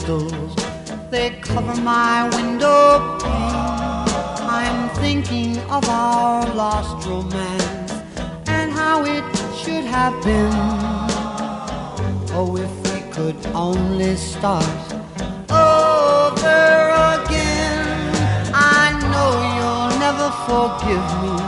crystals, they cover my window pane. I'm thinking of our lost romance and how it should have been. Oh, if we could only start over again. I know you'll never forgive me,